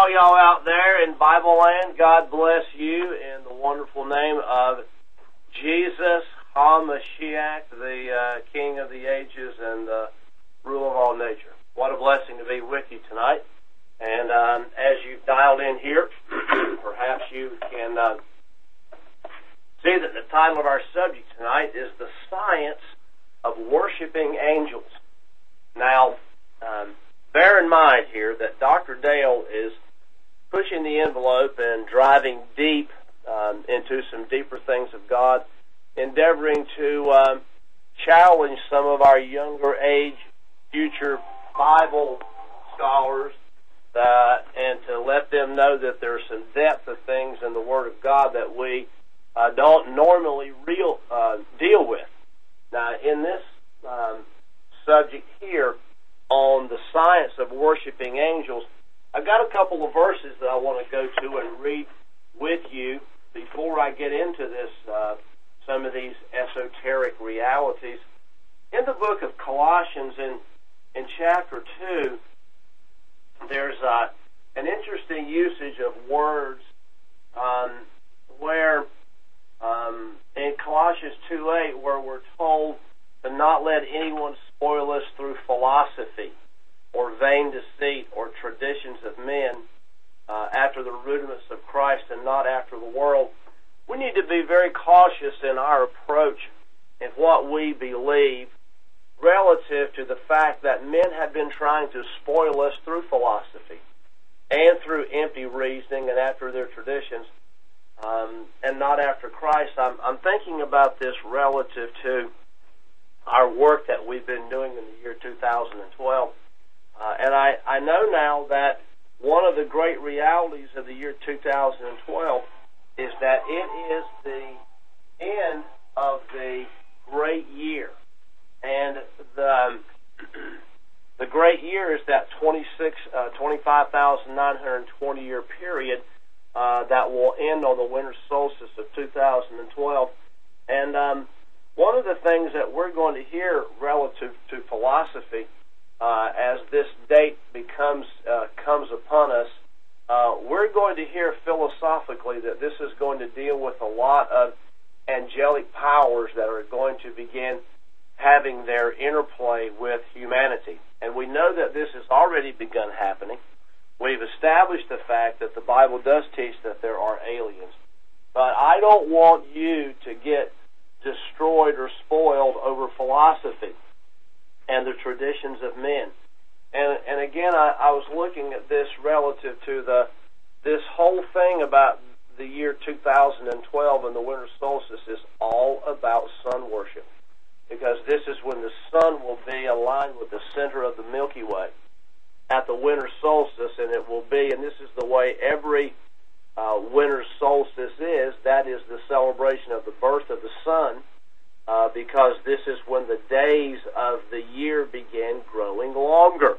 all y'all out there in Bible land, God bless you in the wonderful name of Jesus HaMashiach, the King of the ages and the ruler of all nature. What a blessing to be with you tonight. And as you've dialed in here, perhaps you can see that the title of our subject tonight is The Science of Worshiping Angels. Now, bear in mind here that Dr. Dale is pushing the envelope and driving deep into some deeper things of God, endeavoring to challenge some of our younger age future Bible scholars and to let them know that there's some depth of things in the Word of God that we don't normally deal with. Now, in this subject here on the science of worshiping angels, I've got a couple of verses that I want to go to and read with you before I get into this, some of these esoteric realities. In the book of Colossians, in chapter 2, there's an interesting usage of words where in Colossians 2:8, where we're told to not let anyone spoil us through philosophy or vain deceit or traditions of men after the rudiments of Christ and not after the world. We need to be very cautious in our approach in what we believe relative to the fact that men have been trying to spoil us through philosophy and through empty reasoning and after their traditions and not after Christ. I'm thinking about this relative to our work that we've been doing in the year 2012. And I know now that one of the great realities of the year 2012 is that it is the end of the great year. And the great year is that 25,920 year period that will end on the winter solstice of 2012. And one of the things that we're going to hear relative to philosophy as this date comes upon us, we're going to hear philosophically that this is going to deal with a lot of angelic powers that are going to begin having their interplay with humanity. And we know that this has already begun happening. We've established the fact that the Bible does teach that there are aliens. But I don't want you to get destroyed or spoiled over philosophy and the traditions of men. And again, I was looking at this relative to this whole thing about the year 2012 and the winter solstice is all about sun worship. Because this is when the sun will be aligned with the center of the Milky Way at the winter solstice, and it will be, and this is the way every winter solstice is, that is the celebration of the birth of the sun, because this is when the days of the year begin growing longer.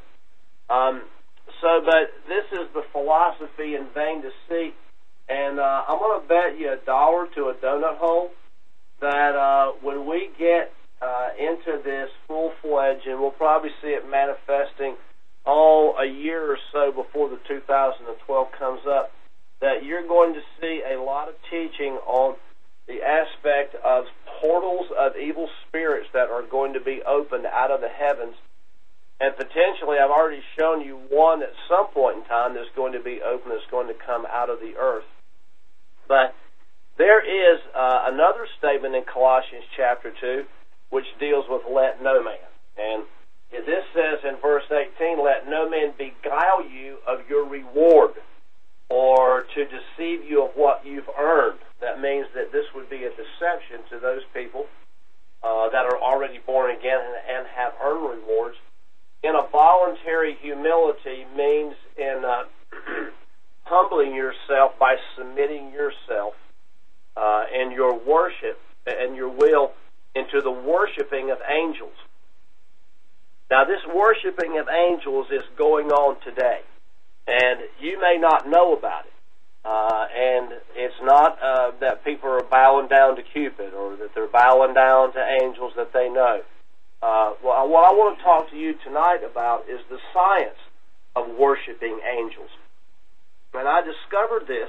But this is the philosophy and vain deceit, and I'm going to bet you $1 to a donut hole that when we get into this full-fledged, and we'll probably see it manifesting a year or so before the 2012 comes up, that you're going to see a lot of teaching on the aspect of portals of evil spirits that are going to be opened out of the heavens. And potentially, I've already shown you one at some point in time that's going to be open, that's going to come out of the earth. But there is another statement in Colossians chapter 2 which deals with let no man. And this says in verse 18, let no man beguile you of your reward or to deceive you of what you've earned. That means that this would be a deception to those people that are already born again and have earned rewards. In a voluntary humility means in humbling yourself by submitting yourself and your worship and your will into the worshiping of angels. Now, this worshiping of angels is going on today, and you may not know about it. And it's not that people are bowing down to Cupid or that they're bowing down to angels that they know. What I want to talk to you tonight about is the science of worshiping angels. And I discovered this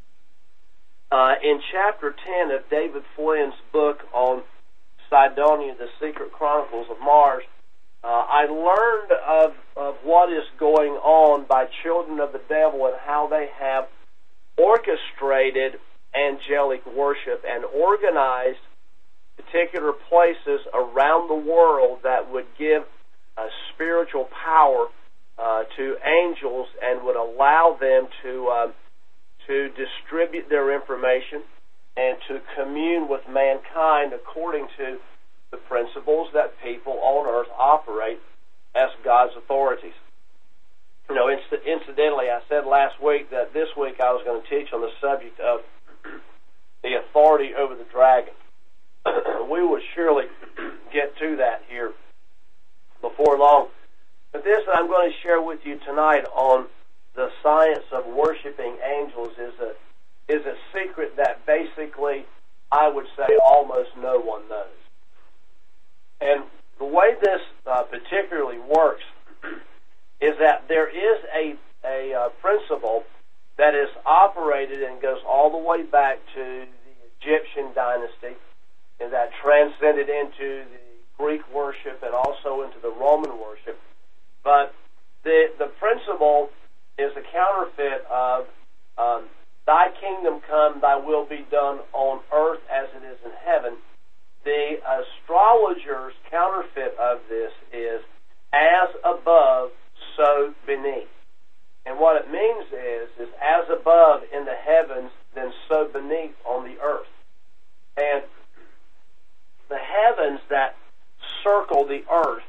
in chapter 10 of David Flynn's book on Cydonia, The Secret Chronicles of Mars. I learned of what is going on by children of the devil and how they have orchestrated angelic worship and organized particular places around the world that would give spiritual power to angels and would allow them to distribute their information and to commune with mankind according to the principles that people on earth operate as God's authorities. You know, incidentally, I said last week that this week I was going to teach on the subject of the authority over the dragon. We will surely get to that here before long. But this that I'm going to share with you tonight on the science of worshiping angels is a secret that basically, I would say, almost no one knows. And the way this particularly works is that there is a principle that is operated and goes all the way back to the Egyptian dynasty, and that transcended into the Greek worship and also into the Roman worship. But the principle is a counterfeit of thy kingdom come, thy will be done on earth as it is in heaven. The astrologer's counterfeit of this is as above, so beneath. And what it means is as above in the heavens, then so beneath on the earth. And the heavens that circle the earth,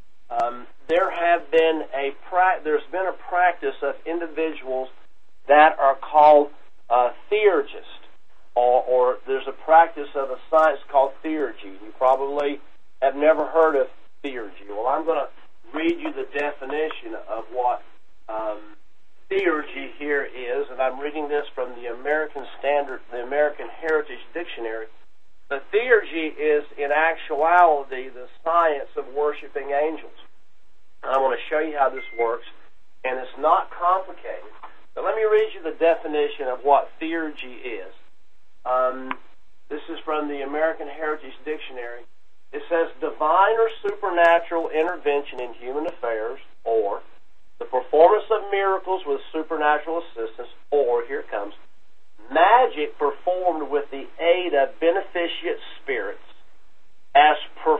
there's been a practice of individuals that are called theurgists, or there's a practice of a science called theurgy. You probably have never heard of theurgy. Well, I'm going to read you the definition of what theurgy here is, and I'm reading this from the American Heritage Dictionary. The theurgy is, in actuality, the science of worshiping angels. And I want to show you how this works, and it's not complicated. But let me read you the definition of what theurgy is. This is from the American Heritage Dictionary. It says, divine or supernatural intervention in human affairs, or the performance of miracles with supernatural assistance, or, here it comes, magic performed with the aid of beneficent spirits, as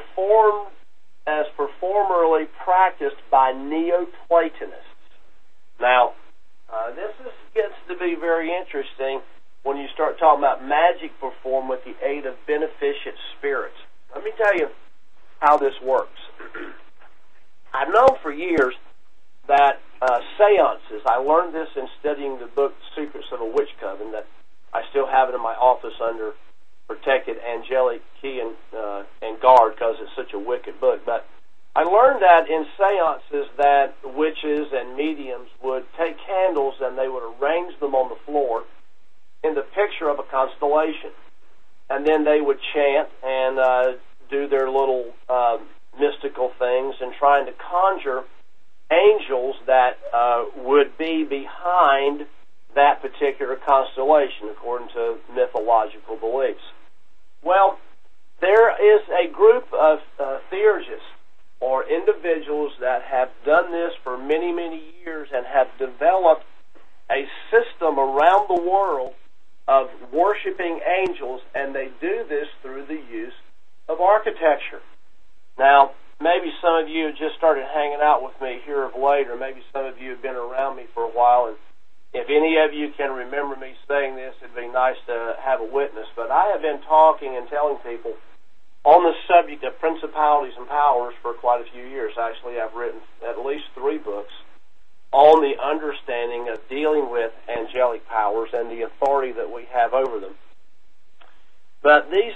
performerly practiced by Neoplatonists. Now, this gets to be very interesting when you start talking about magic performed with the aid of beneficent spirits. Let me tell you how this works. I've known for years that seances, I learned this in studying the book Secrets of a Witch Coven, that I still have it in my office under protected angelic key and guard because it's such a wicked book. But I learned that in seances that witches and mediums would take candles and they would arrange them on the floor in the picture of a constellation. And then they would chant and do their little mystical things and trying to conjure angels that would be behind that particular constellation, according to mythological beliefs. Well, there is a group of theurgists, or individuals that have done this for many, many years and have developed a system around the world of worshiping angels, and they do this through the use of architecture. Now, maybe some of you have just started hanging out with me here of late, or maybe some of you have been around me for a while, and if any of you can remember me saying this, it'd be nice to have a witness. But I have been talking and telling people on the subject of principalities and powers for quite a few years. Actually, I've written at least 3 books on the understanding of dealing with angelic powers and the authority that we have over them. But these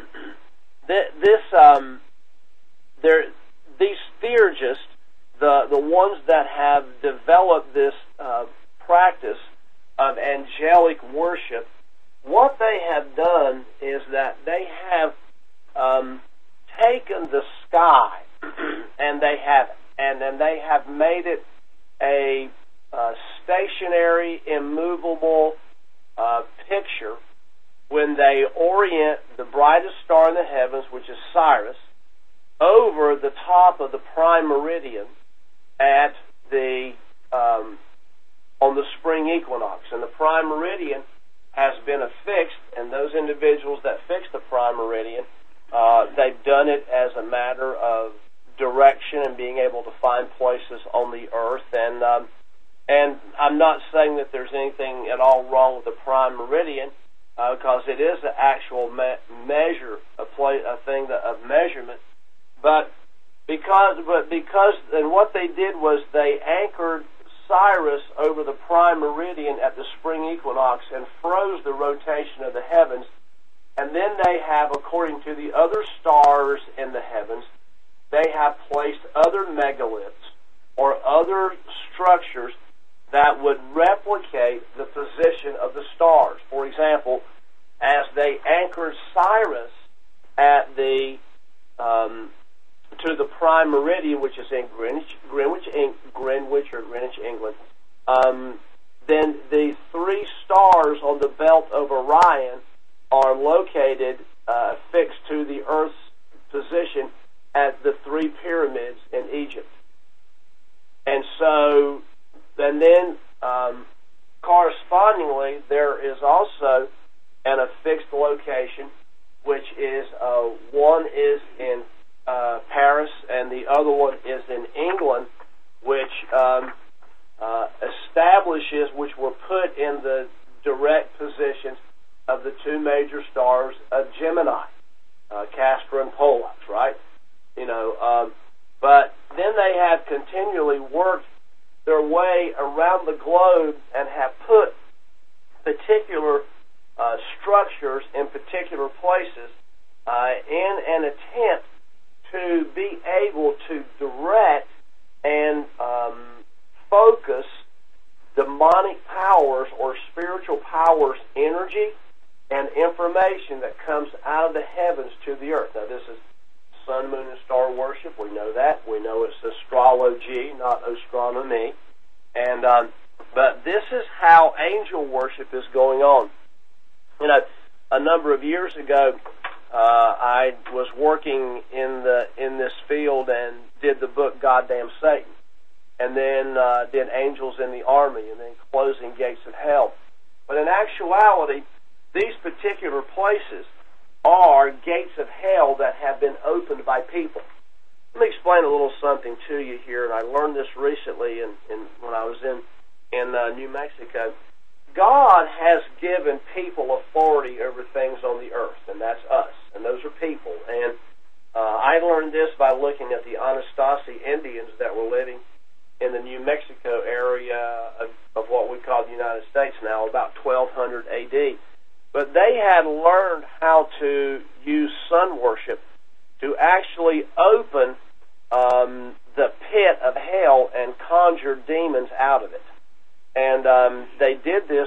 theurgists, the ones that have developed this practice of angelic worship, what they have done is that they have taken the sky and they have made it a stationary, immovable picture when they orient the brightest star in the heavens, which is Sirius, over the top of the prime meridian at the on the spring equinox. And the prime meridian has been affixed, and those individuals that fix the prime meridian, they've done it as a matter of direction and being able to find places on the earth. And I'm not saying that there's anything at all wrong with the prime meridian, because it is an actual measure, a thing of measurement. But because and what they did was they anchored Sirius over the prime meridian at the spring equinox and froze the rotation of the heavens. And then they have, according to the other stars in the heavens, they have placed other megaliths or other structures that would replicate the position of the stars. For example, as they anchored Sirius at the to the prime meridian, which is in Greenwich, England, then the three stars on the belt of Orion are located fixed to the Earth's position at the three pyramids in Egypt. And so, and then correspondingly, there is also an affixed location, which is one is in Paris and the other one is in England, which establishes, which were put in the direct positions of the two major stars of Gemini, Castor and Pollux, right? But then they have continually worked their way around the globe and have put particular structures in particular places in an attempt to be able to direct and focus demonic powers or spiritual powers, energy, and information that comes out of the heavens to the earth. Now, this is sun, moon, and star worship. We know that. We know it's astrology, not astronomy. And but this is how angel worship is going on. A number of years ago, I was working in this field and did the book Goddamn Satan, and then did Angels in the Army, and then Closing Gates of Hell. But in actuality, these particular places are gates of hell that have been opened by people. Let me explain a little something to you here, and I learned this recently when I was in New Mexico. God has given people authority over things on the earth, and that's us, and those are people. And I learned this by looking at the Anasazi Indians that were living in the New Mexico area of what we call the United States now, about 1200 A.D. But they had learned how to use sun worship to actually open the pit of hell and conjure demons out of it. And they did this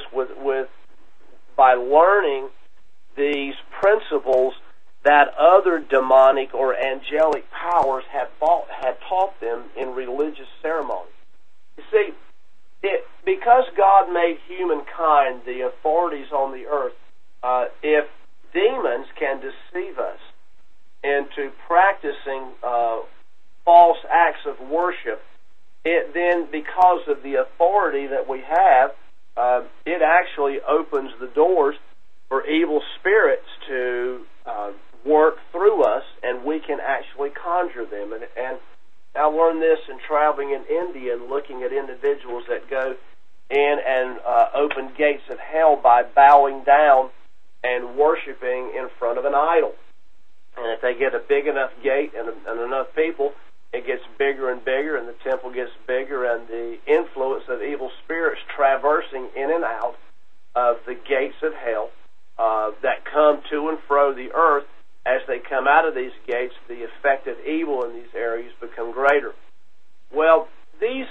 by learning these principles that other demonic or angelic powers had taught them in religious ceremony. You see, because God made humankind the authorities on the earth, if demons can deceive us into practicing false acts of worship, it then, because of the authority that we have, it actually opens the doors for evil spirits to work through us, and we can actually conjure them. And I learned this in traveling in India and looking at individuals that go in and open gates of hell by bowing down and worshiping in front of an idol. And if they get a big enough gate and enough people, it gets bigger and bigger, and the temple gets bigger, and the influence of evil spirits traversing in and out of the gates of hell that come to and fro the earth. As they come out of these gates, the effect of evil in these areas become greater. Well, these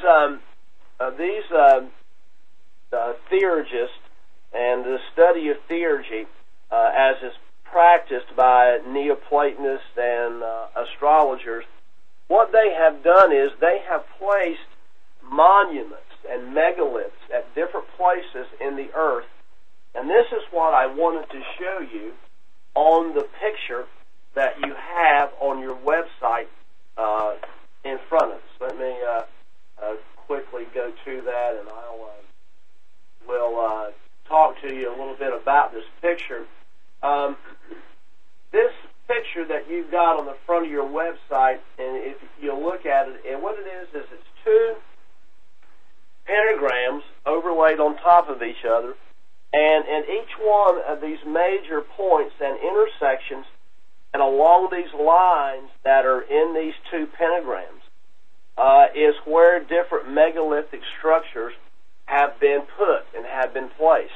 theurgists and the study of theurgy, as is practiced by Neoplatonists and astrologers, what they have done is they have placed monuments and megaliths at different places in the earth. And this is what I wanted to show you on the picture that you have on your website in front of us. Let me quickly go to that, and we'll talk to you a little bit about this picture. This picture that you've got on the front of your website, and if you look at it, and what it is it's two pentagrams overlaid on top of each other, and in each one of these major points and intersections, and along these lines that are in these two pentagrams, is where different megalithic structures have been put and have been placed.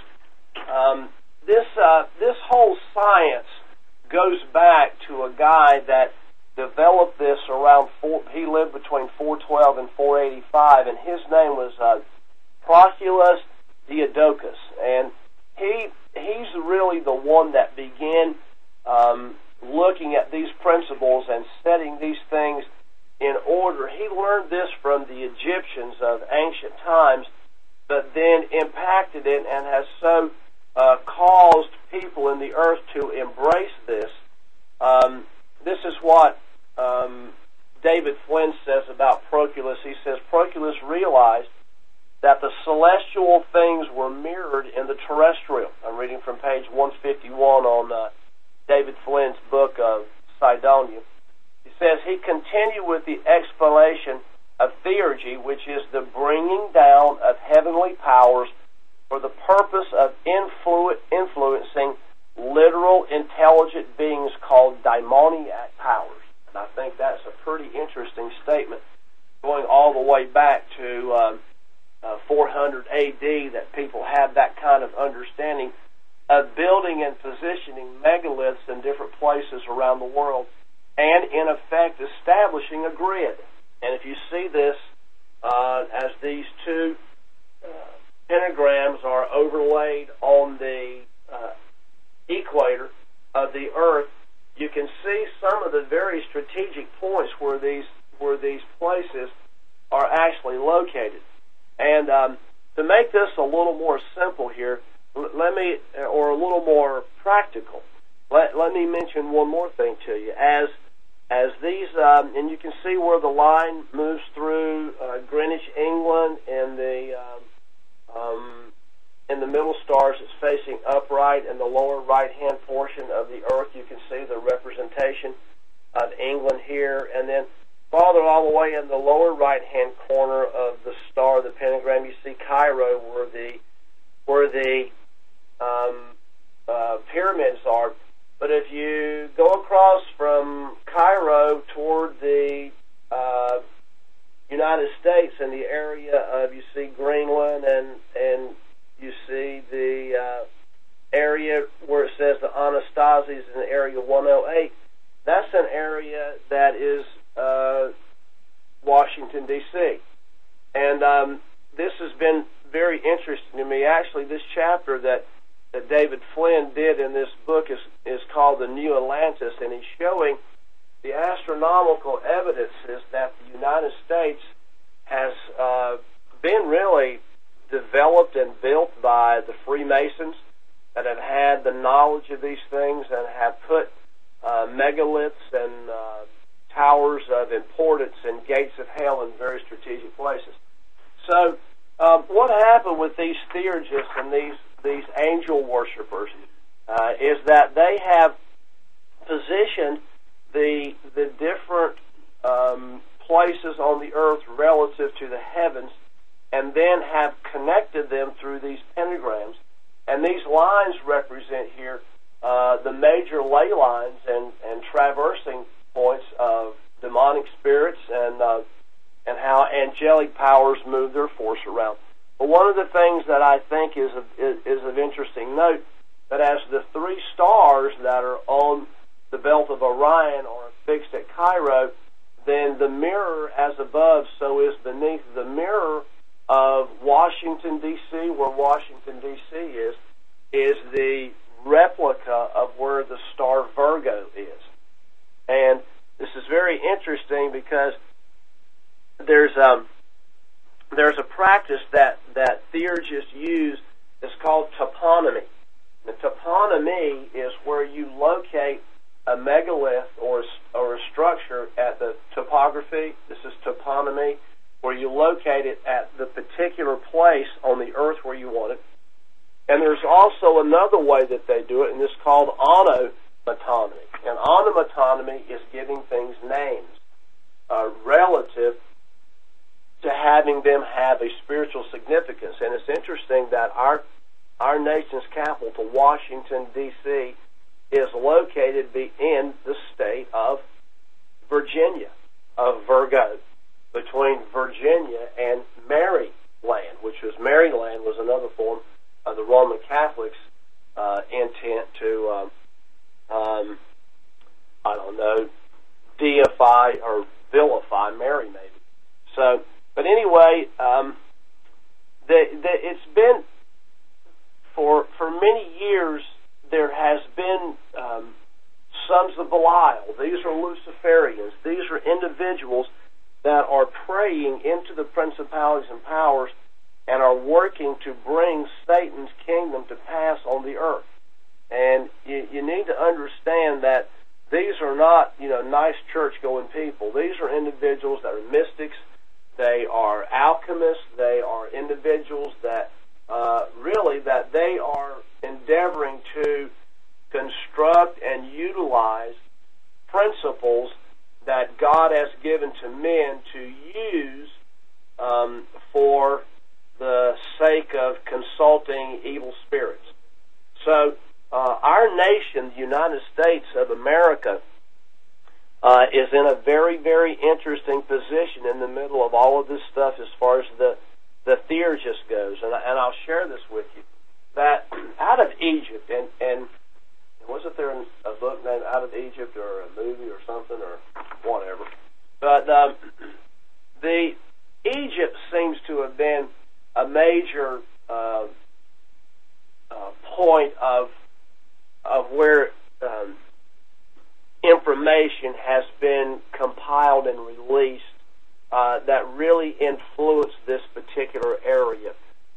This whole science goes back to a guy that developed this around he lived between 412 and 485, and his name was Proclus Diadochus, and he's really the one that began looking at these principles and setting these things in order. He learned this from the Egyptians of ancient times, but then impacted it and has so caused people in the earth to embrace this. This is what David Flynn says about Proclus. He says, Proclus realized that the celestial things were mirrored in the terrestrial. I'm reading from page 151 on David Flynn's book of Cydonia. He says, he continued with the explanation of theurgy, which is the bringing down of heavenly powers for the purpose of influencing literal intelligent beings called daimoniac powers. And I think that's a pretty interesting statement, going all the way back to 400 AD, that people had that kind of understanding of building and positioning megaliths in different places around the world, and in effect establishing a grid. And if you see this as these two pentagrams are overlaid on the equator of the earth, you can see some of the very strategic points where these places are actually located. And to make this a little more simple here, or a little more practical, let me mention one more thing to you. As these, and you can see where the line moves through Greenwich, England, and in the middle stars, it's facing upright. In the lower right-hand portion of the earth, you can see the representation of England here, and then farther all the way in the lower right-hand corner of the star, the pentagram, you see Cairo, where the pyramids are. But if you go across from Cairo toward the United States, in the area of, you see Greenland, and you see the area where it says the Anastasis in area 108, that's an area that is Washington, D.C. And this has been very interesting to me. Actually, this chapter that David Flynn did in this book is called The New Atlantis, and he's showing the astronomical evidences that the United States has been really developed and built by the Freemasons, that have had the knowledge of these things and have put megaliths and towers of importance and gates of hell in very strategic places. So what happened with these theurgists and these angel worshipers is that they have positioned the different places on the earth relative to the heavens, and then have connected them through these pentagrams. And these lines represent here the major ley lines and traversing points of demonic spirits and how angelic powers move their force around. But one of the things that I think is of interesting note, that as the three stars that are on the belt of Orion are fixed at Cairo, then the mirror as above, so is beneath. The mirror of Washington, D.C., where Washington, D.C. is the replica of where the star Virgo is. And this is very interesting because there's a practice that is called toponymy. The toponymy is where you locate a megalith or a structure at the topography. This is toponymy, where you locate it at the particular place on the earth where you want it. And there's also another way that they do it, and it's called onomatonymy. And onomatonymy is giving things names relative to having them have a spiritual significance. And it's interesting that our nation's capital, Washington, D.C., is located in the state of Virginia, of Virgo, between Virginia and Maryland, which Maryland was another form of the Roman Catholics' intent to, deify or vilify Mary, maybe. So, but anyway, it's been for many years. There has been sons of Belial. These are Luciferians. These are individuals that are praying into the principalities and powers and are working to bring Satan's kingdom to pass on the earth. And you need to understand that these are not, nice church-going people. These are individuals that are mystics. They are alchemists. They are individuals that that they are endeavoring to construct and utilize principles that God has given to men to use for the sake of consulting evil spirits. So our nation, the United States of America, is in a very, very interesting position in the middle of all of this stuff as far as the theurgist goes. And I'll share this with you, that out of Egypt, and wasn't there a book named Out of Egypt or a movie or something or whatever, but the Egypt seems to have been a major point of where information has been compiled and released that really influenced this particular area.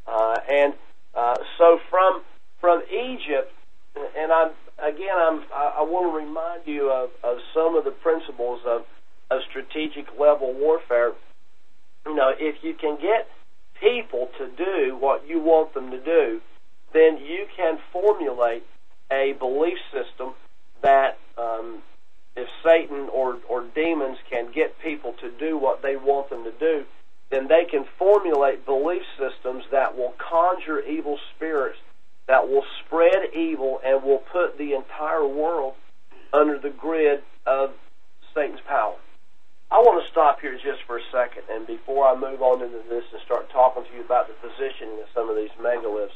So from Egypt, and I want to remind you of some of the principles of strategic level warfare. If you can get people to do what you want them to do, then you can formulate a belief system that if Satan or demons can get people to do what they want them to do, then they can formulate belief systems that will conjure evil spirits, that will spread evil, and will put the entire world under the grid of Satan's power. I want to stop here just for a second, and before I move on into this and start talking to you about the positioning of some of these megaliths.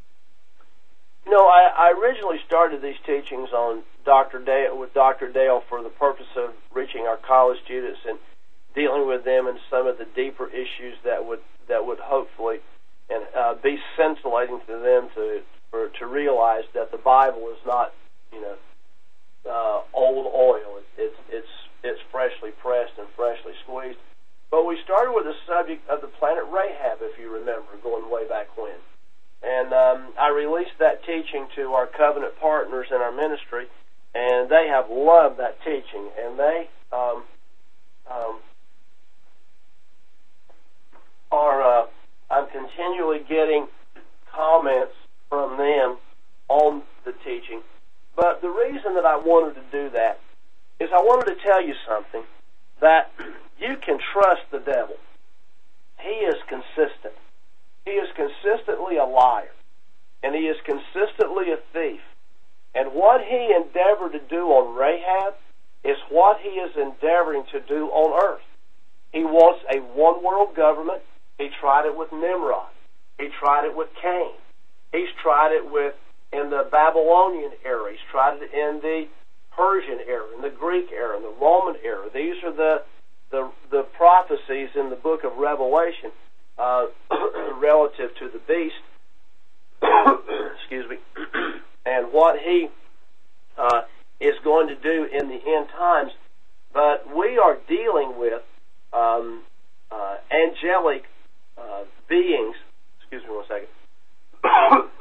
I originally started these teachings on with Dr. Dale for the purpose of reaching our college students and dealing with them in some of the deeper issues that would hopefully and be scintillating to them to realize that the Bible is not old oil. It's freshly pressed and freshly squeezed. But we started with the subject of the planet Rahab, if you remember, going way back when. And I released that teaching to our covenant partners in our ministry, and they have loved that teaching. And they I'm continually getting comments from them on the teaching. But the reason that I wanted to do that is I wanted to tell you something, that you can trust the devil. He is consistent. He is consistently a liar, and he is consistently a thief. And what he endeavored to do on Rahab is what he is endeavoring to do on earth. He wants a one-world government. He tried it with Nimrod. He tried it with Cain. He's tried it in the Babylonian era. He's tried it in the Persian era, in the Greek era, in the Roman era. These are the prophecies in the book of Revelation relative to the beast. Excuse me. And what he is going to do in the end times. But we are dealing with angelic beings. Excuse me one second.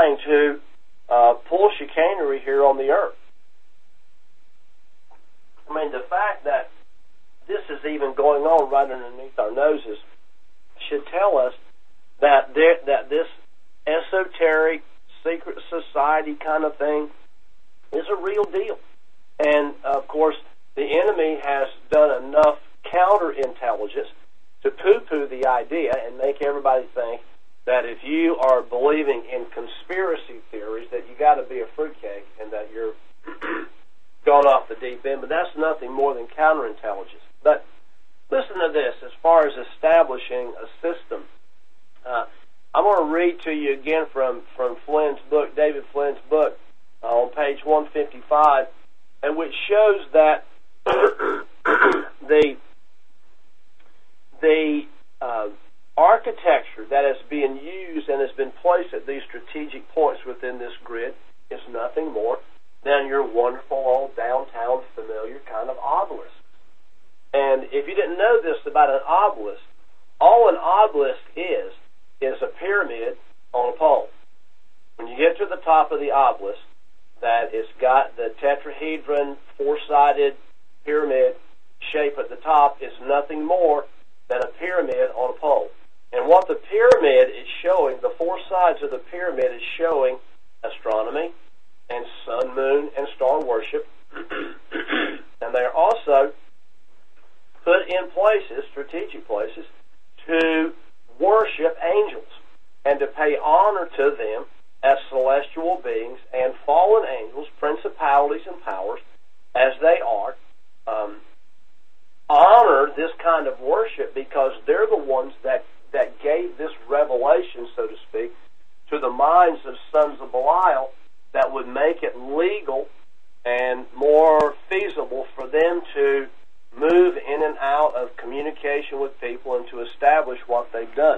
trying to pull chicanery here on the earth. I mean, the fact that this is even going on right underneath our noses should tell us that this esoteric secret society kind of thing is a real deal. And, of course, the enemy has done enough counterintelligence to poo-poo the idea and make everybody think that if you are believing in conspiracy theories that you got to be a fruitcake and that you're gone off the deep end. But that's nothing more than counterintelligence. But listen to this, as far as establishing a system. I'm going to read to you again from Flynn's book, David Flynn's book, on page 155, and which shows that the architecture that is being used and has been placed at these strategic points within this grid is nothing more than your wonderful old downtown familiar kind of obelisk. And if you didn't know this about an obelisk, all an obelisk is a pyramid on a pole. When you get to the top of the obelisk, that it's got the tetrahedron, four-sided pyramid shape at the top, is nothing more than a pyramid on a pole. And what the pyramid is showing, the four sides of the pyramid is showing astronomy and sun, moon, and star worship. And they're also put in places, strategic places, to worship angels and to pay honor to them as celestial beings and fallen angels, principalities and powers, as they are. Honor this kind of worship because they're the ones that gave this revelation, so to speak, to the minds of sons of Belial that would make it legal and more feasible for them to move in and out of communication with people and to establish what they've done.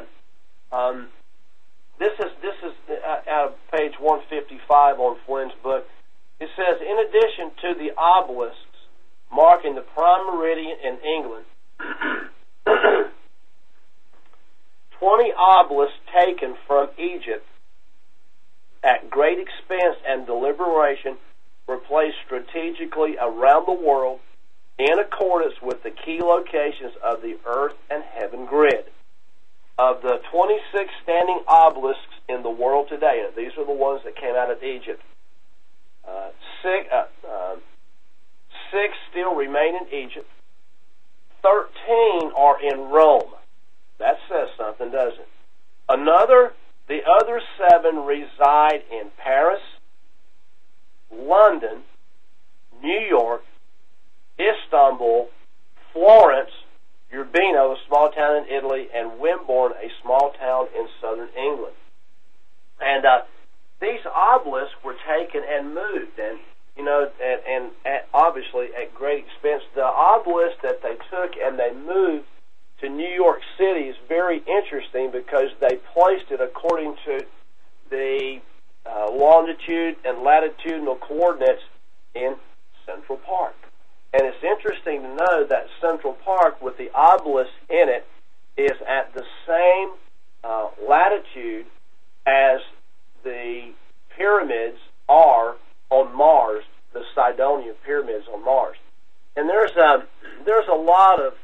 This is out of page 155 on Flynn's book. It says, in addition to the obelisks marking the prime meridian in England, 20 obelisks taken from Egypt at great expense and deliberation were placed strategically around the world in accordance with the key locations of the earth and heaven grid. Of the 26 standing obelisks in the world today, and these are the ones that came out of Egypt, six still remain in Egypt. 13 are in Rome. That says something, doesn't it? The other 7 reside in Paris, London, New York, Istanbul, Florence, Urbino, a small town in Italy, and Wimborne, a small town in southern England. And these obelisks were taken and moved, and obviously at great expense. The obelisk that they took and they moved to New York City is very interesting because they placed it according to the longitude and latitudinal coordinates in Central Park. And it's interesting to know that Central Park, with the obelisk in it, is at the same latitude as the pyramids are on Mars, the Cydonia pyramids on Mars. And there's a lot of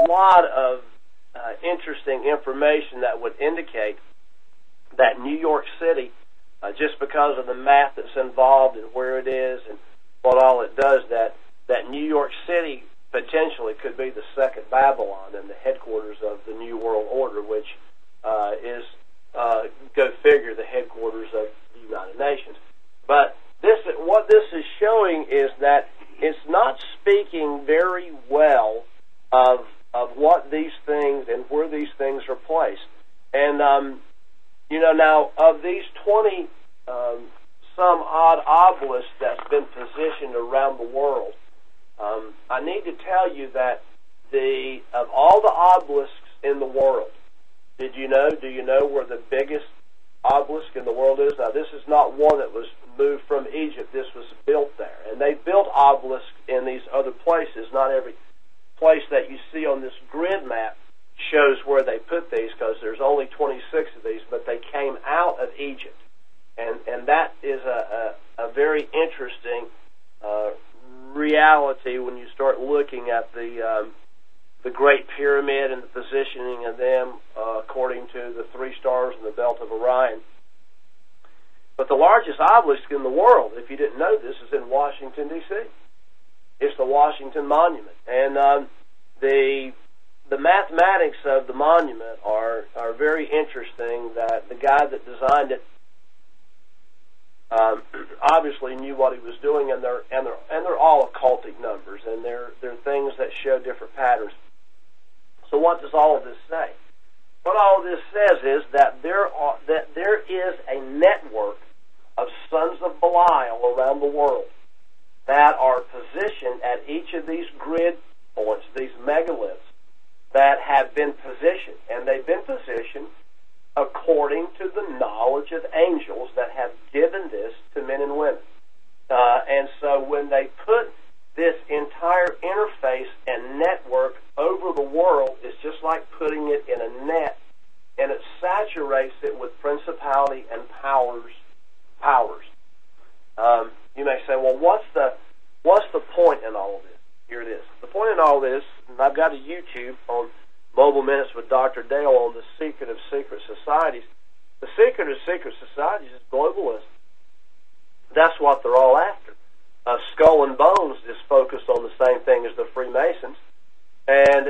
interesting information that would indicate that New York City, just because of the math that's involved and where it is and what all it does, that New York City potentially could be the second Babylon and the headquarters of the New World Order, which is, go figure, the headquarters of the United Nations. But what this is showing is that it's not speaking very well of what these things and where these things are placed. And, now, of these 20 some odd obelisks that's been positioned around the world, I need to tell you that of all the obelisks in the world, do you know where the biggest obelisk in the world is? Now, this is not one that was moved from Egypt. This was built there. And they built obelisks in these other places. Not every place that you see on this grid map shows where they put these, because there's only 26 of these, but they came out of Egypt. And that is a very interesting reality when you start looking at the Great Pyramid and the positioning of them according to the three stars in the belt of Orion. But the largest obelisk in the world, if you didn't know this, is in Washington, D.C. It's the Washington Monument. And the mathematics of the monument are very interesting, that the guy that designed it obviously knew what he was doing, and they're all occultic numbers, and they're things that show different patterns. So what does all of this say? What all of this says is that there is a network of sons of Belial around the world that are positioned at each of these grid points, these megaliths, that have been positioned, and they've been positioned according to the knowledge of angels that have given this to men and women. And so when they put this entire interface and network over the world, it's just like putting it in a net, and it saturates it with principality and powers. You may say, well, what's the point in all of this? Here it is. The point in all this, and I've got a YouTube on Mobile Minutes with Dr. Dale on the secret of secret societies. The secret of secret societies is globalism. That's what they're all after. Skull and Bones is focused on the same thing as the Freemasons. And,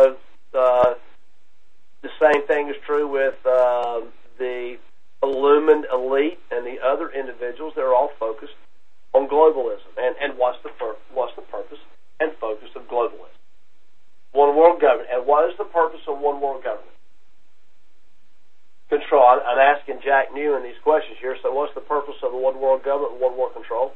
the same thing is true with the illumined elite and the other individuals. They're all focused on globalism. And what's the purpose and focus of globalism? One world government. And what is the purpose of one world government? Control. I'm asking Jack Newman these questions here. So what's the purpose of the one world government and one world control?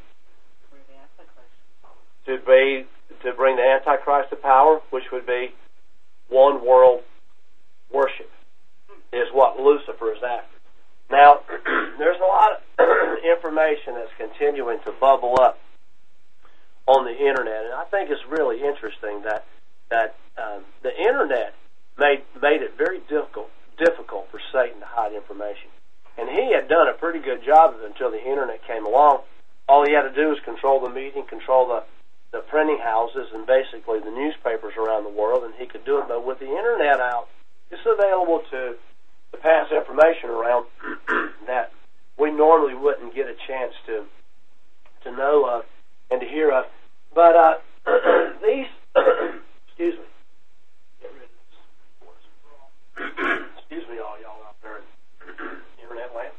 To bring the Antichrist to power, which would be one world worship, is what Lucifer is after. Now, there's a lot of information that's continuing to bubble up on the internet, and I think it's really interesting that the internet made it very difficult for Satan to hide information. And he had done a pretty good job of it until the internet came along. All he had to do was control the media, control the printing houses, and basically the newspapers around the world, and he could do it. But with the internet out, it's available to pass information around that we normally wouldn't get a chance to know of and to hear of. But these, excuse me, get rid of this. Excuse me, all y'all out there in internet land.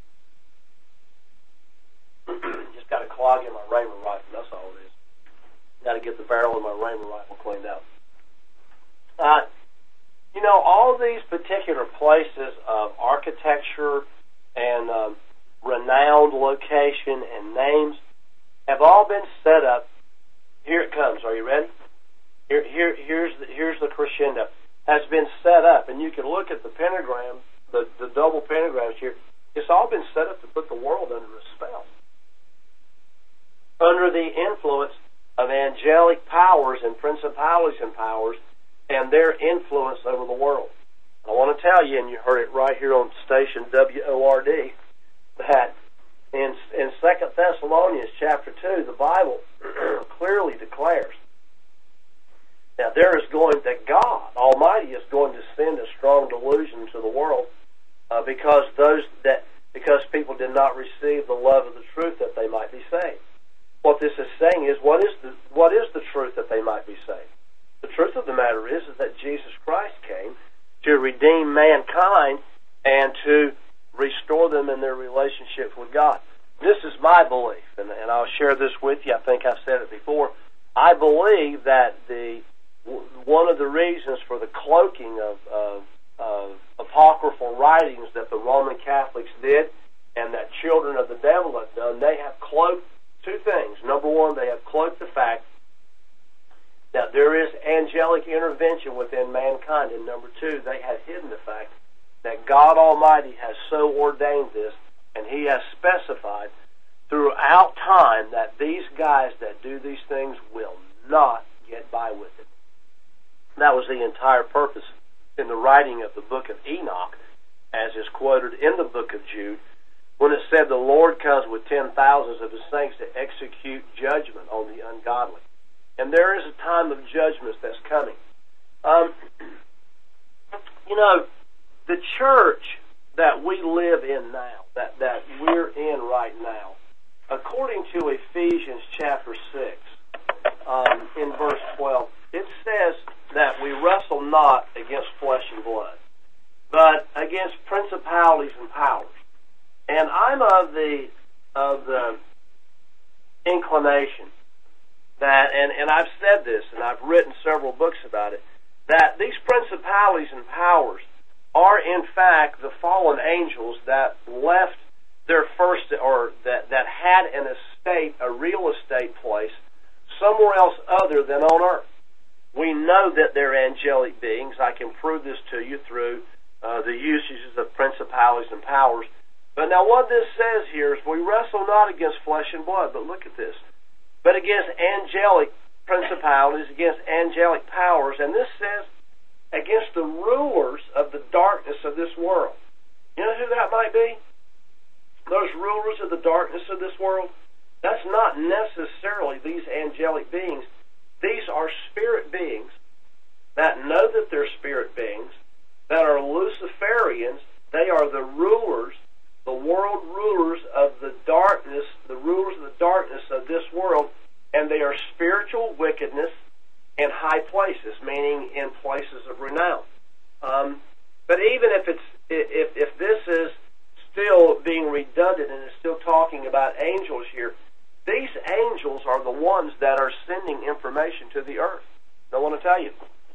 Just got a clog in my Raymond rifle. That's all it is. Got to get the barrel of my Raymond rifle cleaned out. All these particular places of architecture and renowned location and names have all been set up. Here it comes. Are you ready? Here's the crescendo. Has been set up, and you can look at the pentagram, the double pentagrams here. It's all been set up to put the world under a spell, under the influence of angelic powers and principalities and powers and their influence over the world. I want to tell you, and you heard it right here on station WORD, that in 2 Thessalonians chapter 2, the Bible clearly declares that God Almighty is going to send a strong delusion to the world because people did not receive the love of the truth that they might be saved. What this is saying is, what is the truth that they might be saved? The truth of the matter is that Jesus Christ came to redeem mankind and to restore them in their relationship with God. This is my belief, and I'll share this with you. I think I've said it before. I believe that one of the reasons for the cloaking of apocryphal writings that the Roman Catholics did and that children of the devil have done, they have cloaked two things. Number one, they have cloaked the fact that there is angelic intervention within mankind, and number two, they have hidden the fact that God Almighty has so ordained this, and He has specified throughout time that these guys that do these things will not get by with it. That was the entire purpose in the writing of the book of Enoch, as is quoted in the book of Jude, when it said the Lord comes with 10,000s of His saints to execute judgment on the ungodly. And there is a time of judgment that's coming. The church that we live in now, that we're in right now, according to Ephesians chapter 6, in verse 12, it says that we wrestle not against flesh and blood, but against principalities and powers. And I'm of the inclination that, and I've said this, and I've written several books about it, that these principalities and powers are in fact the fallen angels that left their first, or that had an estate, a real estate place, somewhere else other than on earth. We know that they're angelic beings. I can prove this to you through the usages of principalities and powers. But now what this says here is we wrestle not against flesh and blood, but look at this, but against angelic principalities, against angelic powers, and this says against the rulers of the darkness of this world. You know who that might be? Those rulers of the darkness of this world? That's not necessarily these angelic beings. These are spirit beings that know that they're spirit beings, that are Luciferians. They are the rulers, the world rulers of the darkness, the rulers of the darkness of this world, and they are spiritual wickedness in high places, meaning in places of renown. But even if this is still being redundant and is still talking about angels here, these angels are the ones that are sending information to the earth. I want to tell you,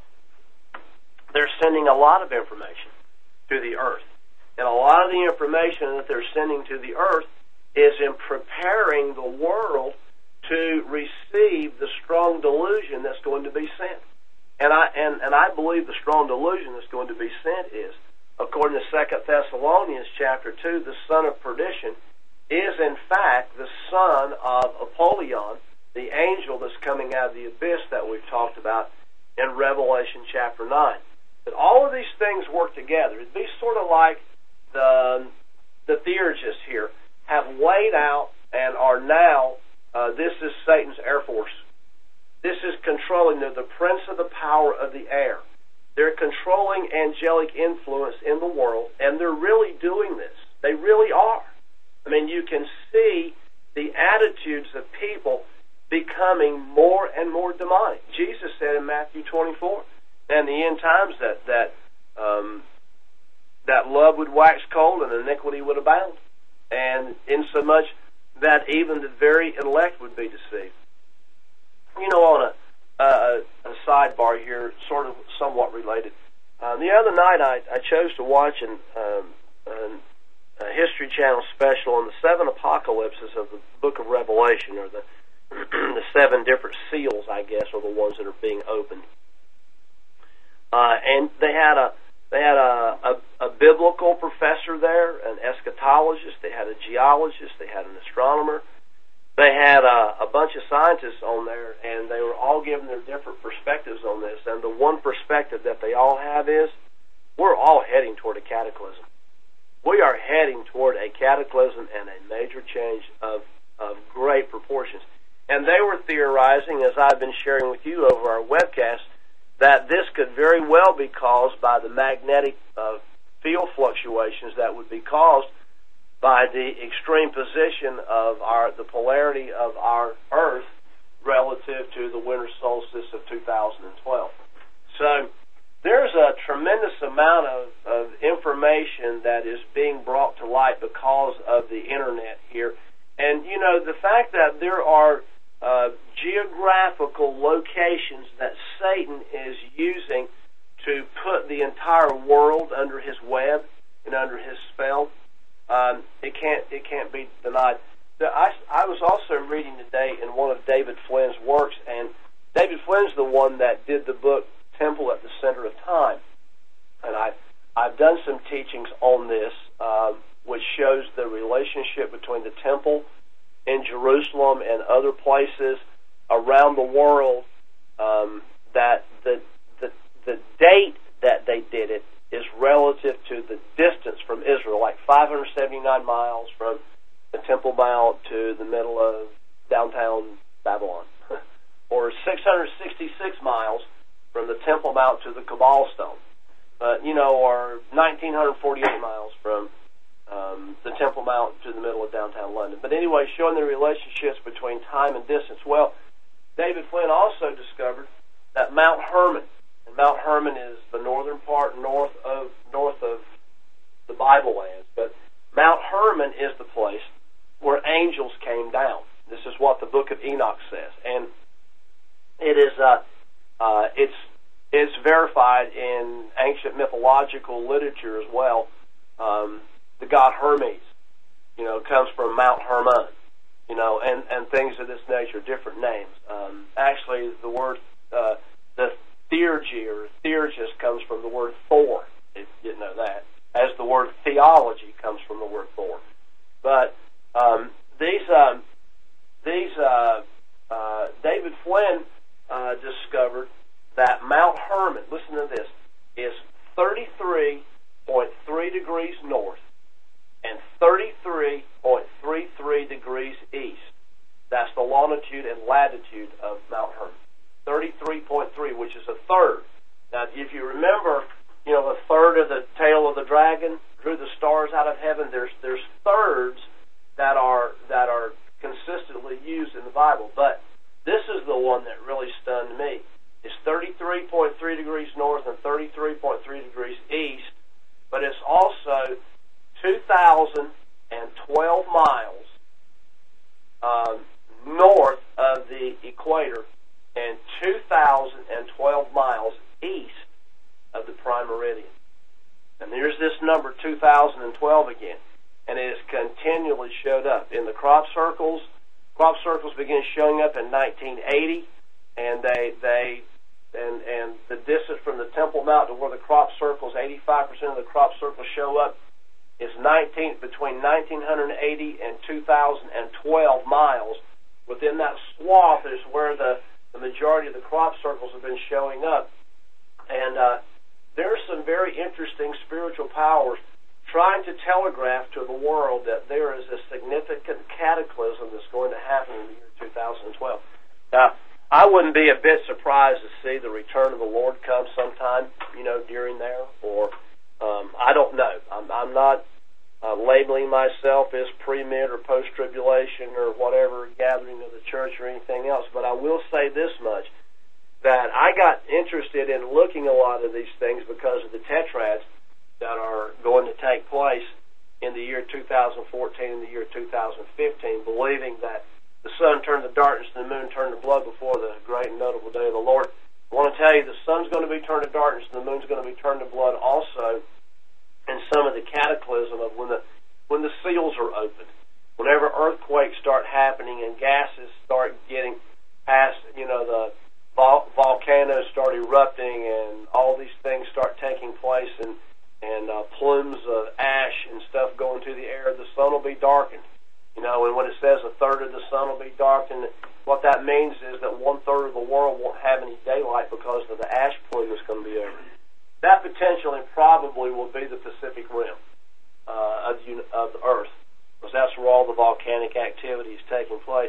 they're sending a lot of information to the earth. And a lot of the information that they're sending to the earth is in preparing the world to receive the strong delusion that's going to be sent. And I believe the strong delusion that's going to be sent is, according to 2 Thessalonians chapter 2, the son of perdition is in fact the son of Apollyon, the angel that's coming out of the abyss that we've talked about in Revelation chapter 9. But all of these things work together. It'd be sort of like the theurgists here have laid out and are now, this is Satan's Air Force. This is controlling the prince of the power of the air. They're controlling angelic influence in the world, and they're really doing this. They really are. I mean, you can see the attitudes of people becoming more and more demonic. Jesus said in Matthew 24, and the end times that love would wax cold and iniquity would abound, and insomuch that even the very elect would be deceived. You know, on a sidebar here, sort of somewhat related. The other night I chose to watch a History Channel special on the 7 apocalypses of the book of Revelation, or the 7 different seals, I guess, are the ones that are being opened. And they had a biblical professor there, an eschatologist, they had a geologist, they had an astronomer, they had a bunch of scientists on there, and they were all giving their different perspectives on this. And the one perspective that they all have is, we're all heading toward a cataclysm. We are heading toward a cataclysm and a major change of great proportions. And they were theorizing, as I've been sharing with you over our webcast, that this could very well be caused by the magnetic field fluctuations that would be caused by the extreme position of the polarity of our Earth relative to the winter solstice of 2012. So there's a tremendous amount of information that is being brought to light because of the Internet here. And, you know, the fact that there are geographical locations that Satan is using to put the entire world under his web and under his spell, it can't be denied. I was also reading today in one of David Flynn's works, and David Flynn's the one that did the book Temple at the Center of Time, and I've done some teachings on this, which shows the relationship between the temple in Jerusalem and other places around the world. That the date that they did it is relative to the distance from Israel, like 575 279 miles from the Temple Mount to the middle of downtown Babylon, or 666 miles from the Temple Mount to the Cabal Stone, or 1,948 miles from the Temple Mount to the middle of downtown London. But anyway, showing the relationships between time and distance. Well, David Flynn also discovered that Mount Hermon, and Mount Hermon is the northern part north of the Bible lands, but Mount Hermon is the place where angels came down. This is what the book of Enoch says, and it is it's verified in ancient mythological literature as well. The god Hermes, comes from Mount Hermon, and things of this nature, different names. Actually, the word the theurgy or theurgist comes from the word Thor, if you didn't know that, as the word theology comes from the word Thor. But David Flynn discovered that Mount Hermon, listen to this, is 33.3 degrees north and 33.33 degrees east. That's the longitude and latitude of Mount Hermon. 33.3, which is a third. Now, if you remember, a third of the tail of the dragon drew the stars out of heaven. There's thirds that are consistently used in the Bible, but this is the one that really stunned me. It's 33.3 degrees north and 33.3 degrees east, but it's also 2,012 miles north of the equator and 2,012 miles east of the prime meridian. And there's this number 2012 again, and it has continually showed up in the crop circles. Crop circles began showing up in 1980, and and the distance from the Temple Mount to where the crop circles, 85% of the crop circles show up, is between 1980 and 2012 miles. Within that swath is where the majority of the crop circles have been showing up. And there are some very interesting spiritual powers trying to telegraph to the world that there is a significant cataclysm that's going to happen in the year 2012. Now, I wouldn't be a bit surprised to see the return of the Lord come sometime, during there, or I don't know. I'm not labeling myself as pre-mid or post-tribulation or whatever gathering of the church or anything else, but I will say this much, that I got interested in looking a lot of these things because of the tetrads that are going to take place in the year 2014 and the year 2015, believing that the sun turned to darkness and the moon turned to blood before the great and notable day of the Lord. I want to tell you, the sun's going to be turned to darkness and the moon's going to be turned to blood also in some of the cataclysm of when the seals are opened. Whenever earthquakes start happening and gases start getting past, the volcanoes start erupting and all these things start taking place and plumes of ash and stuff go into the air, the sun will be darkened. And when it says a third of the sun will be darkened, what that means is that 1/3 of the world won't have any daylight because of the ash plume that's going to be over. That potentially probably will be the Pacific Rim of the Earth, because that's where all the volcanic activity is taking place.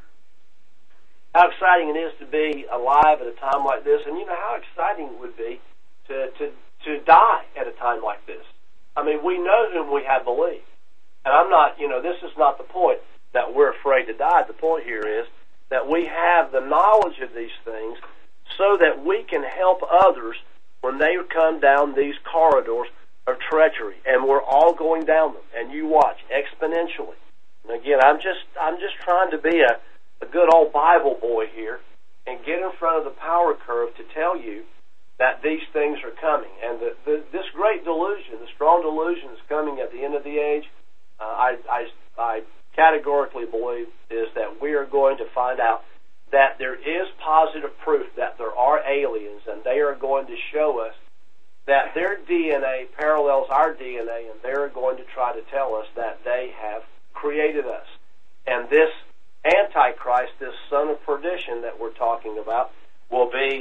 How exciting it is to be alive at a time like this, and how exciting it would be to die at a time like this. I mean, we know whom we have believed. And I'm not, this is not the point that we're afraid to die. The point here is that we have the knowledge of these things so that we can help others when they come down these corridors of treachery. And we're all going down them. And you watch, exponentially. And again, I'm just trying to be a good old Bible boy here and get in front of the power curve to tell you that these things are coming. And this great delusion, the strong delusion that's coming at the end of the age, I categorically believe is that we are going to find out that there is positive proof that there are aliens, and they are going to show us that their DNA parallels our DNA, and they're going to try to tell us that they have created us. And this Antichrist, this son of perdition that we're talking about, will be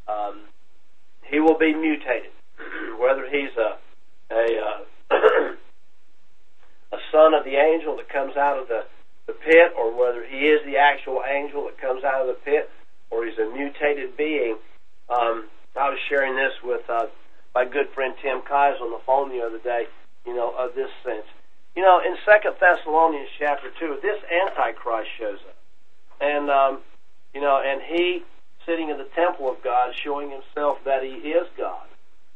he will be mutated. Whether he's a son of the angel that comes out of the pit, or whether he is the actual angel that comes out of the pit, or he's a mutated being. I was sharing this with my good friend Tim Kais on the phone the other day, of this sense. In 2 Thessalonians chapter 2, this Antichrist shows up. And, and he, sitting in the temple of God, showing himself that he is God.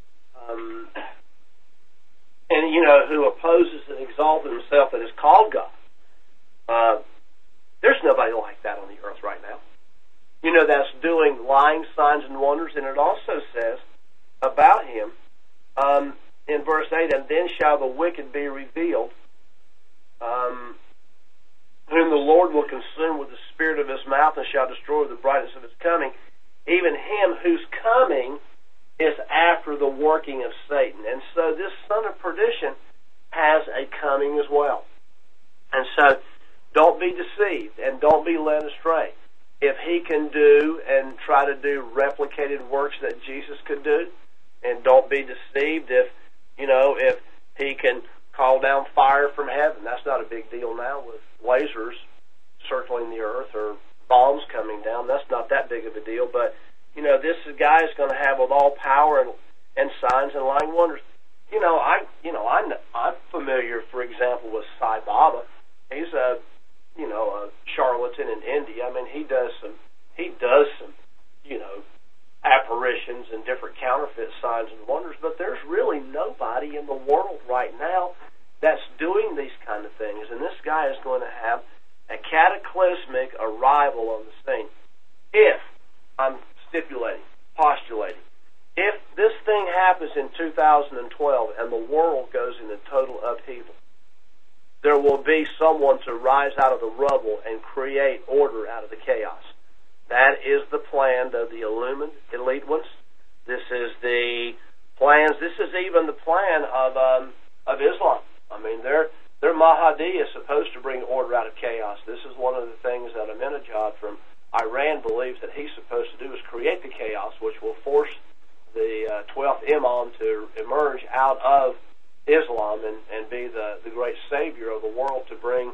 Who opposes and exalts himself that is called God. There's nobody like that on the earth right now. That's doing lying signs and wonders. And it also says about him, in verse 8, and then shall the wicked be revealed, whom the Lord will consume with the spirit of his mouth, and shall destroy with the brightness of his coming, even him whose coming is after the working of Satan. And so this son of perdition has a coming as well. And so don't be deceived and don't be led astray. If he can do and try to do replicated works that Jesus could do, and don't be deceived if he can call down fire from heaven. That's not a big deal now with lasers circling the earth or bombs coming down. That's not that big of a deal. But, this guy is going to have with all power and signs and lying wonders. I'm familiar, for example, with Sai Baba. He's a charlatan in India. I mean, he does some apparitions and different counterfeit signs and wonders, but there's really nobody in the world right now that's doing these kind of things. And this guy is going to have a cataclysmic arrival on the scene. If, I'm postulating, if this thing happens in 2012 and the world goes into total upheaval, there will be someone to rise out of the rubble and create order out of the chaos. That is the plan of the illumined elite ones. This is the plans. This is even the plan of Islam. I mean, their Mahdi is supposed to bring order out of chaos. This is one of the things that Ahmadinejad from Iran believes that he's supposed to do, is create the chaos, which will force the 12th Imam to emerge out of Islam and be the great savior of the world, to bring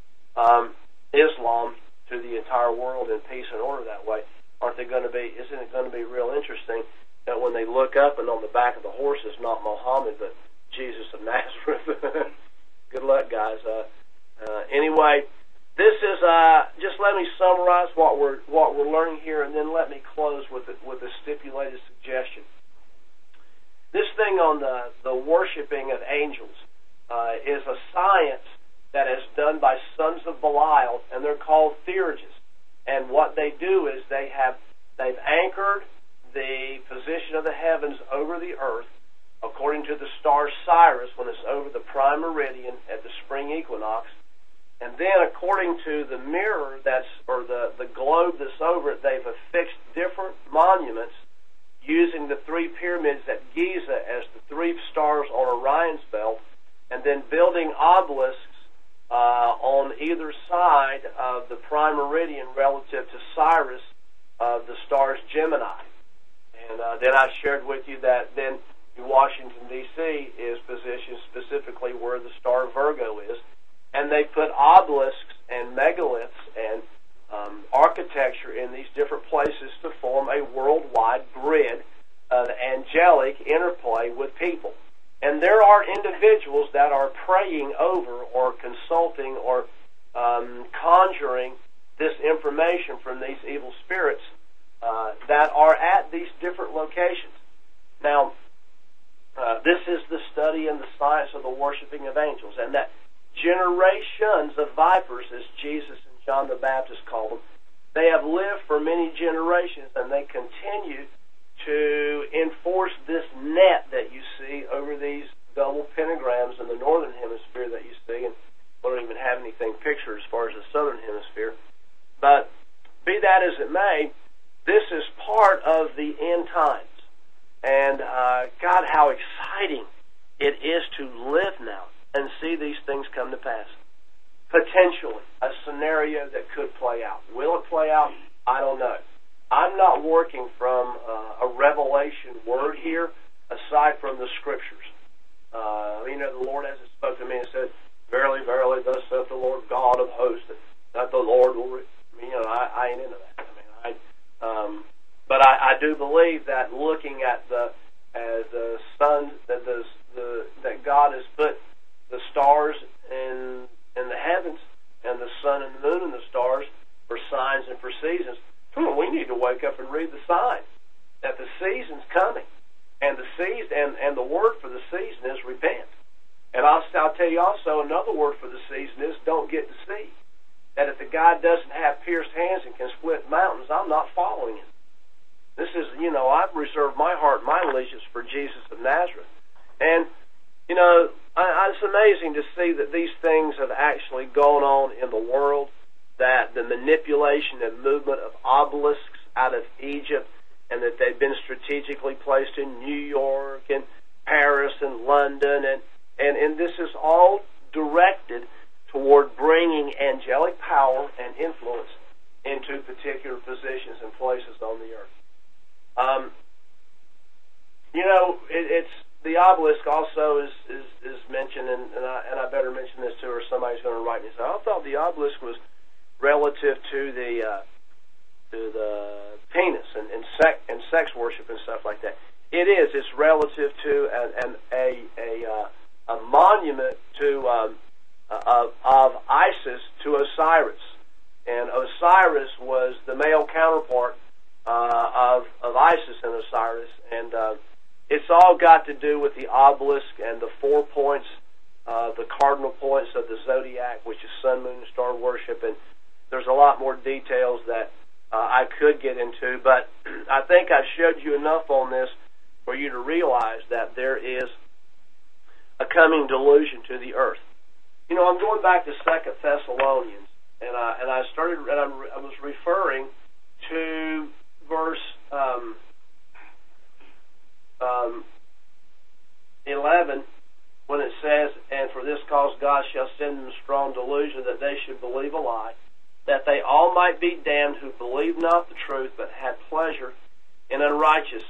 Islam to the entire world in peace and order that way. Isn't it going to be real interesting that when they look up and on the back of the horse is not Muhammad but Jesus of Nazareth? Good luck, guys. Anyway, this is just let me summarize what we're learning here, and then let me close with a stipulated suggestion. This thing on the worshiping of angels is a science that is done by sons of Belial, and they're called theurgists. And what they do is they've anchored the position of the heavens over the earth according to the star Sirius when it's over the prime meridian at the spring equinox. And then according to the mirror the globe that's over it, they've affixed different monuments using the three pyramids at Giza as the three stars on Orion's belt, and then building obelisks on either side of the prime meridian relative to Sirius of the stars Gemini. And then I shared with you that then Washington, D.C. is positioned specifically where the star Virgo is, and they put obelisks and megaliths and architecture in these different places to form a worldwide grid of angelic interplay with people. And there are individuals that are praying over or consulting or conjuring this information from these evil spirits that are at these different locations. Now, this is the study and the science of the worshiping of angels, and that generations of vipers, as Jesus and John the Baptist called them, they have lived for many generations, and they continue to enforce this net that you see over these double pentagrams in the northern hemisphere that you see, and we don't even have anything pictured as far as the southern hemisphere. But be that as it may, this is part of the end times. And God, how exciting it is to live now and see these things come to pass. Potentially, a scenario that could play out. Will it play out? I don't know. I'm not working from a revelation word here, aside from the Scriptures. The Lord hasn't spoken to me and said, Verily, verily, thus saith the Lord God of hosts, that the Lord will, I ain't into that. But I do believe that looking at the sun, that God has put the stars in the heavens, and the sun and the moon and the stars for signs and for seasons. We need to wake up and read the sign that the season's coming, and the season and the word for the season is repent. And I'll tell you also, another word for the season is don't get deceived. That if the guy doesn't have pierced hands and can split mountains, I'm not following him. This is, I've reserved my heart, my allegiance for Jesus of Nazareth. And, it's amazing to see that these things have actually gone on in the world, that the manipulation and movement of obelisks out of Egypt, and that they've been strategically placed in New York and Paris and London, and this is all directed toward bringing angelic power and influence into particular positions and places on the earth. It's the obelisk also is mentioned, and I better mention this too, or somebody's going to write me. So I thought the obelisk was relative to the penis and sex worship and stuff like that. It is. It's relative to a monument to of Isis to Osiris, and Osiris was the male counterpart of Isis and Osiris, and it's all got to do with the obelisk and the 4 points, the cardinal points of the zodiac, which is sun, moon, and star worship, and there's a lot more details that I could get into, but I think I've showed you enough on this for you to realize that there is a coming delusion to the earth. I'm going back to 2 Thessalonians, and I was referring to verse 11, when it says, "And for this cause God shall send them strong delusion, that they should believe a lie, that they all might be damned who believed not the truth, but had pleasure in unrighteousness."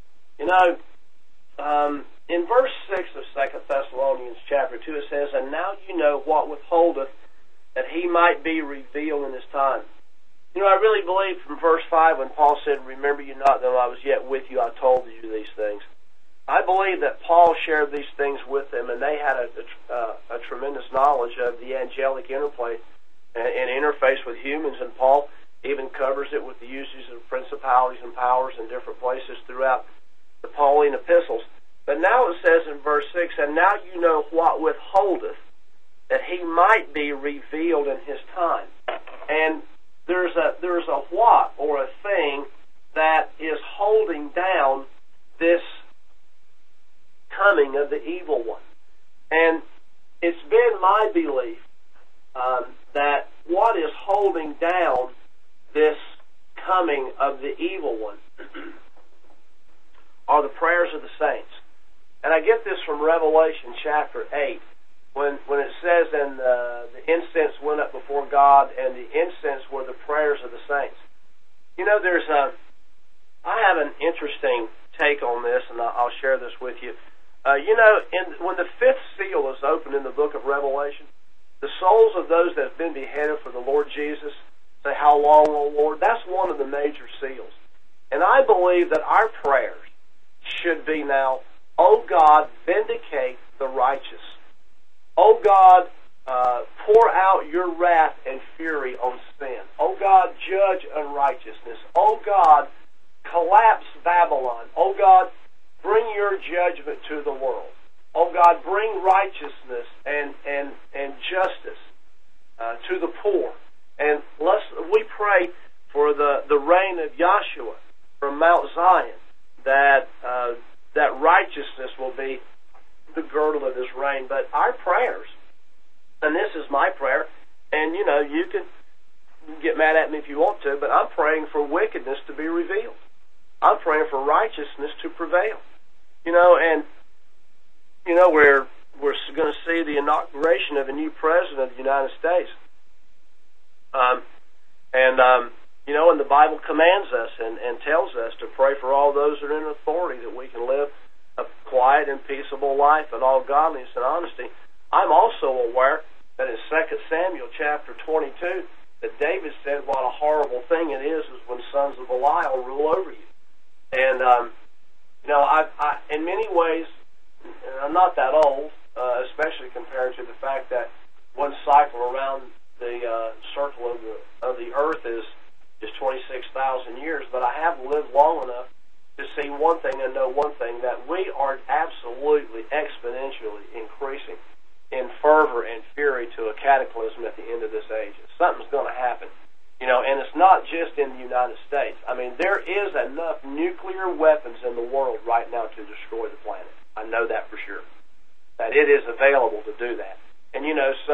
In verse 6 of 2 Thessalonians chapter 2, it says, "And now you know what withholdeth, that he might be revealed in his time." I really believe from verse 5 when Paul said, "Remember you not, though I was yet with you, I told you these things." I believe that Paul shared these things with them, and they had a tremendous knowledge of the angelic interplay and interface with humans, and Paul even covers it with the uses of principalities and powers in different places throughout the Pauline epistles. But now it says in verse 6, "And now you know what withholdeth, that he might be revealed in his time." And there's a what, or a thing, that is holding down this coming of the evil one. And it's been my belief that what is holding down this coming of the evil one are the prayers of the saints. And I get this from Revelation chapter 8, when it says, "And the incense went up before God, and the incense were the prayers of the saints." I have an interesting take on this, and I'll share this with you. When the fifth seal is opened in the book of Revelation, the souls of those that have been beheaded for the Lord Jesus say, "How long, O Lord?" That's one of the major seals. And I believe that our prayers should be now, "O God, vindicate the righteous. O God, pour out your wrath and fury on sin. O God, judge unrighteousness. O God, collapse Babylon. O God, bring your judgment to the world. O God, bring righteousness and justice to the poor." And we pray for the reign of Yahshua from Mount Zion, that righteousness will be the girdle of his reign. But our prayers, and this is my prayer, and you can get mad at me if you want to, but I'm praying for wickedness to be revealed. I'm praying for righteousness to prevail. We're going to see the inauguration of a new president of the United States. And the Bible commands us and tells us to pray for all those that are in authority, that we can live a quiet and peaceable life in all godliness and honesty. I'm also aware that in 2 Samuel chapter 22, that David said what a horrible thing it is when sons of Belial rule over you. And, I in many ways, and I'm not that old, especially compared to the fact that one cycle around the circle of the earth is 26,000 years, but I have lived long enough to see one thing and know one thing, that we are absolutely exponentially increasing in fervor and fury to a cataclysm at the end of this age. Something's going to happen. And it's not just in the United States. I mean, there is enough nuclear weapons in the world right now to destroy the planet. I know that for sure. That it is available to do that. And,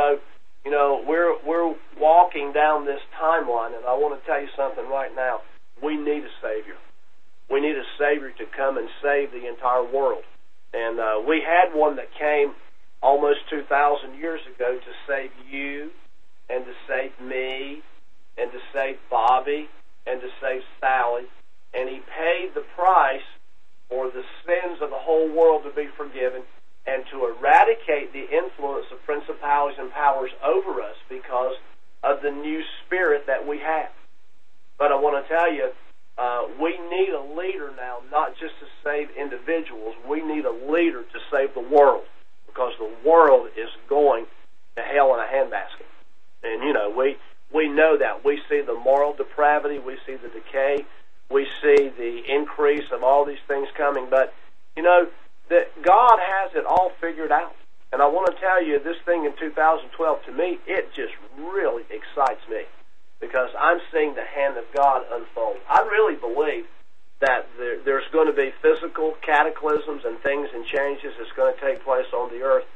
we're walking down this timeline, and I want to tell you something right now. We need a Savior. We need a Savior to come and save the entire world. And we had one that came almost 2,000 years ago to save you and to save me and to save Bobby and to save Sally. And he paid the price for the sins of the whole world to be forgiven and to eradicate the influence of principalities and powers over us because of the new spirit that we have. But I want to tell you, we need a leader now, not just to save individuals. We need a leader to save the world, because the world is going to hell in a handbasket. And, we know that. We see the moral depravity. We see the decay. We see the increase of all these things coming. But, that God has it all figured out. And I want to tell you, this thing in 2012, to me, it just really excites me, because I'm seeing the hand of God unfold. I really believe that there's going to be physical cataclysms and things and changes that's going to take place on the earth,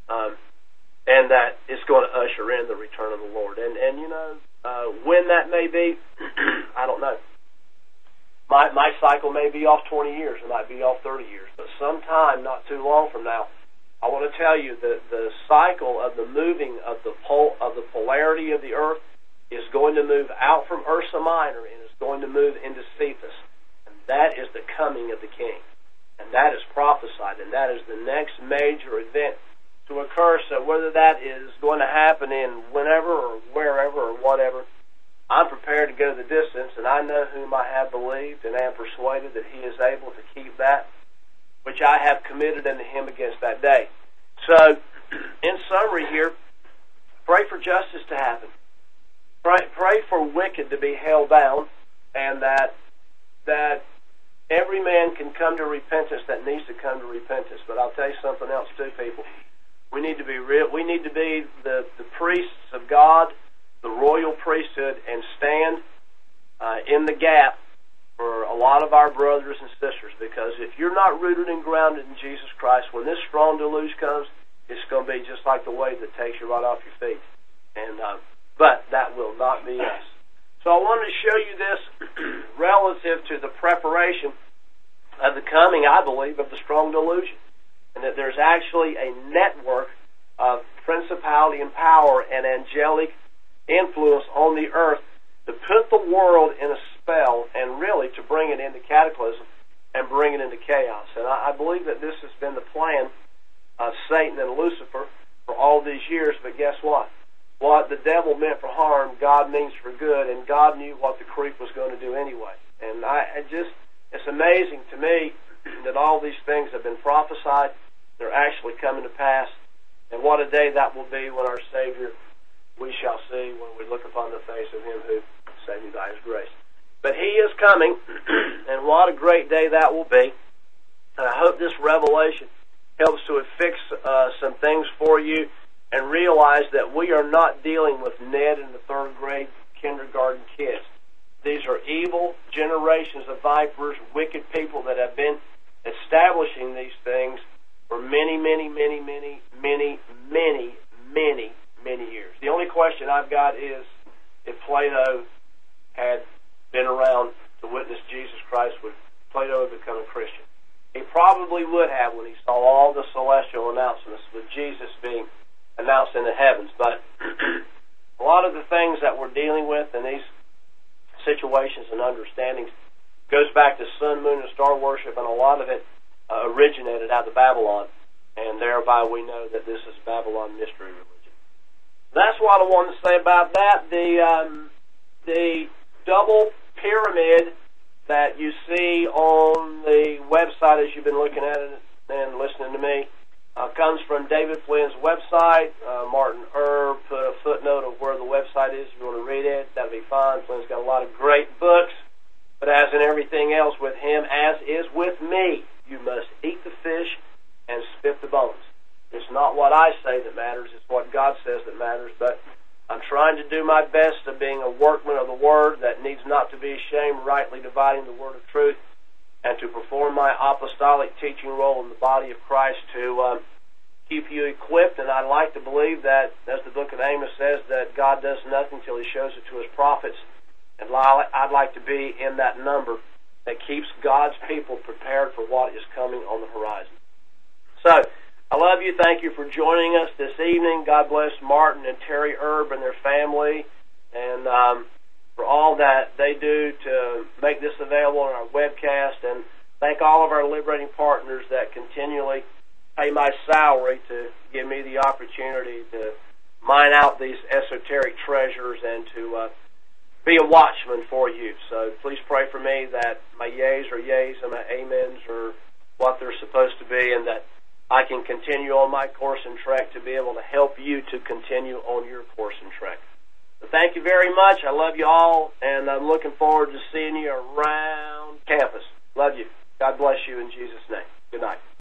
and that it's going to usher in the return of the Lord. And when that may be, I don't know. My cycle may be off 20 years, it might be off 30 years, but sometime not too long from now, I want to tell you that the cycle of the moving of the polarity of the earth is going to move out from Ursa Minor and is going to move into Cephas. And that is the coming of the King. And that is prophesied, and that is the next major event to occur. So whether that is going to happen in whenever or wherever or whatever, I'm prepared to go the distance, and I know whom I have believed and am persuaded that he is able to keep that which I have committed unto him against that day. So, in summary here, pray for justice to happen. Pray for wicked to be held down, and that every man can come to repentance that needs to come to repentance. But I'll tell you something else too, people. We need to be real. We need to be the priests of God, the royal priesthood, and stand in the gap for a lot of our brothers and sisters, because if you're not rooted and grounded in Jesus Christ, when this strong deluge comes, it's going to be just like the wave that takes you right off your feet. And but that will not be us. So I wanted to show you this relative to the preparation of the coming, I believe, of the strong delusion, and that there's actually a network of principality and power and angelic influence on the earth to put the world in a spell and really to bring it into cataclysm and bring it into chaos. And I believe that this has been the plan of Satan and Lucifer for all these years. But guess what? What the devil meant for harm, God means for good, and God knew what the creep was going to do anyway. And it's amazing to me that all these things have been prophesied. They're actually coming to pass. And what a day that will be when our Savior we shall see when we look upon the face of him who saved me by his grace. But he is coming, and what a great day that will be. And I hope this revelation helps to affix some things for you and realize that we are not dealing with Ned and the third grade kindergarten kids. These are evil generations of vipers, wicked people that have been establishing these things for many, many, many, many, many, many, many, many years. The only question I've got is, if Plato had been around to witness Jesus Christ, would Plato have become a Christian? He probably would have when he saw all the celestial announcements with Jesus being announced in the heavens. But a lot of the things that we're dealing with in these situations and understandings goes back to sun, moon, and star worship, and a lot of it originated out of Babylon. and thereby we know that this is Babylon mystery religion. That's what I wanted to say about that. The double pyramid that you see on the website as you've been looking at it and listening to me comes from David Flynn's website. Martin Erb put a footnote of where the website is. If you want to read it, that'll be fine. Flynn's got a lot of great books, but as in everything else with him, as is with me, you must eat the fish and spit the bones. It's not what I say that matters, it's what God says that matters, but I'm trying to do my best of being a workman of the Word that needs not to be ashamed, rightly dividing the Word of truth, and to perform my apostolic teaching role in the body of Christ to keep you equipped. And I'd like to believe that, as the book of Amos says, that God does nothing till He shows it to His prophets. And I'd like to be in that number that keeps God's people prepared for what is coming on the horizon. So, I love you. Thank you for joining us this evening. God bless Martin and Terry Erb and their family, and for all that they do to make this available on our webcast. And thank all of our liberating partners that continually pay my salary to give me the opportunity to mine out these esoteric treasures and to be a watchman for you. So please pray for me that my yays are yays and my amens are what they're supposed to be, and that I can continue on my course and trek to be able to help you to continue on your course and trek. So thank you very much. I love you all, and I'm looking forward to seeing you around campus. Love you. God bless you in Jesus' name. Good night.